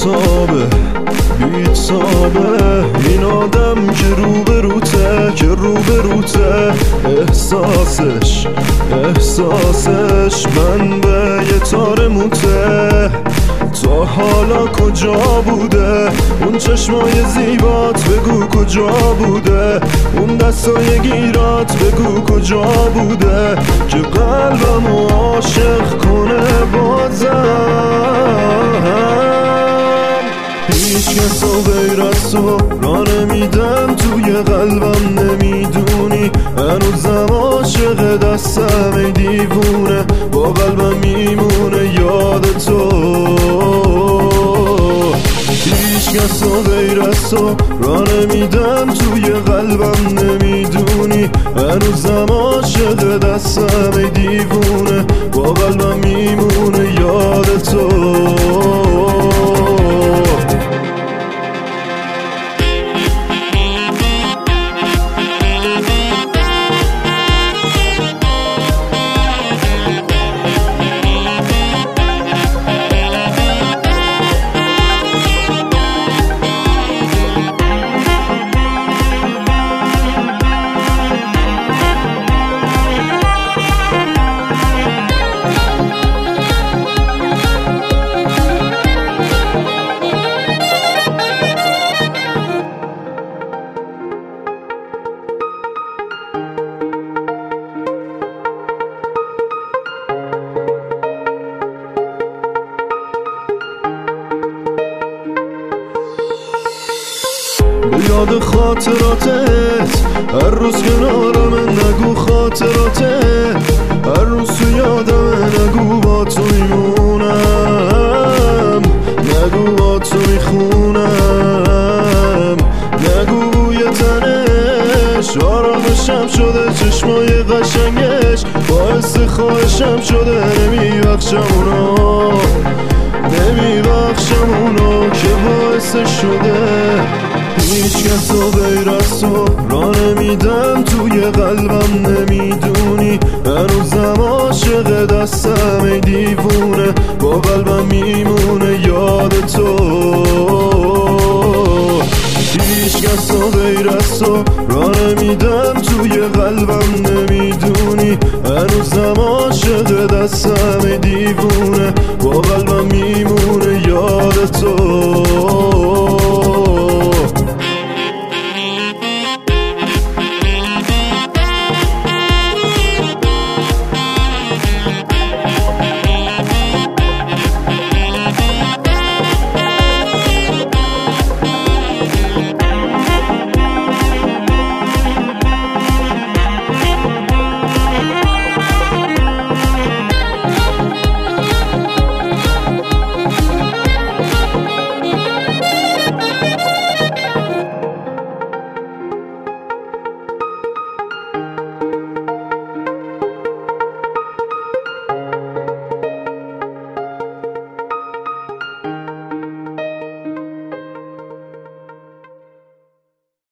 بیتابه این آدم که روبروته احساسش من به یه تار موته. تا حالا کجا بوده اون چشمای زیبات؟ بگو کجا بوده اون دستای گیرات؟ بگو کجا بوده که قلبمو عاشق کنه بازم. هیچ کس و غیر از تو را نمیدم توی قلبم، نمیدونی هنوزم عاشق دستم ای دیوونه، با قلبم میمونه یاد تو. هیچ کس و غیر از تو را نمیدم توی قلبم، نمیدونی هنوزم عاشق دستم ای دیوونه، با قلبم میمونه یاد تو. یاد خاطراتت هر روز کنارم، نگو خاطراتت هر روز تو یادم، نگو با تو میمونم، نگو با تو میخونم، نگو بوی تنش آرامشم شده، چشمای قشنگش باعث خواهشم شده، نمیبخشم اونو که باعث شده. هیچ کس و غیر از تو را نمیدم توی قلبم، نمیدونی هنوزم عاشق دستم ای دیوونه، با قلبم میمونه یاد تو. هیچ کس و غیر از تو را نمیدم توی قلبم، نمیدونی هنوزم عاشق دستم ای دیوونه، با قلبم میمونه